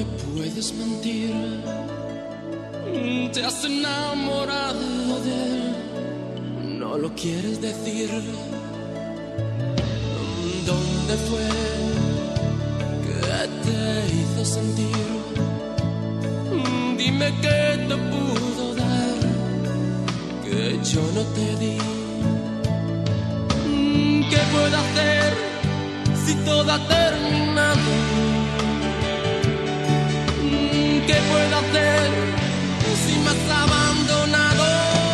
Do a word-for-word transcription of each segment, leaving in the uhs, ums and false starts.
puedes mentir. Te has enamorado de él, no lo quieres decir. ¿Dónde fue que te hizo sentir? Dime qué te pudo dar que yo no te di. ¿Qué puedo hacer si todo ha terminado? ¿Qué puedo hacer si me has abandonado?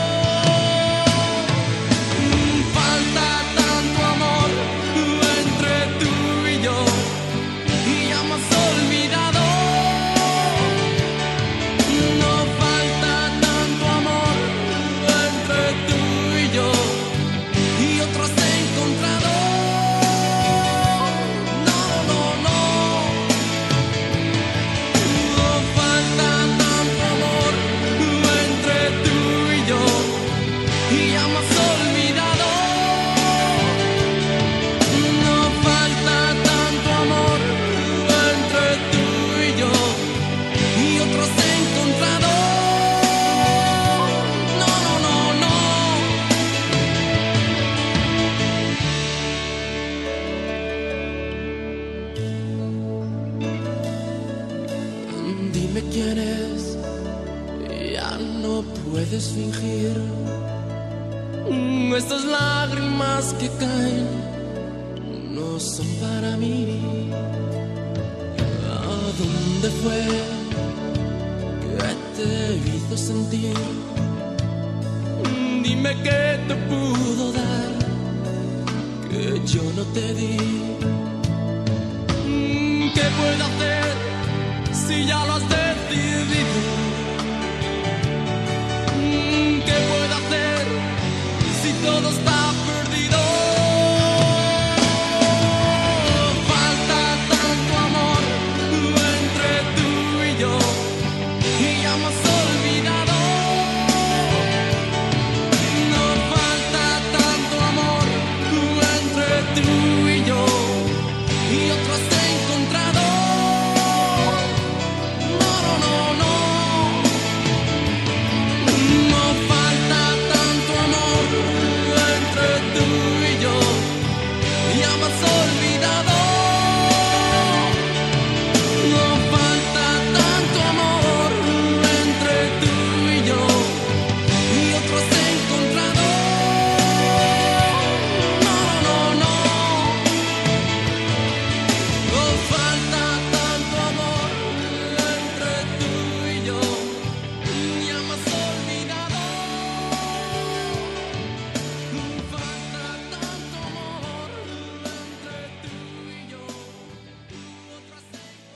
Falta tanto amor entre tú y yo y ya me has olvidado. No falta tanto amor entre tú y yo y otro has encontrado. No, no, no. No falta tanto amor entre tú y yo y ya me has olvidado. No falta tanto amor entre tú y yo y otro has encontrado. No, no, no, no. Dime quién es, ya no puedes fingir. Estas lágrimas que caen no son para mí. ¿A dónde fue que te hizo sentir? Dime qué te pudo dar que yo no te di. ¿Qué puedo hacer si ya lo has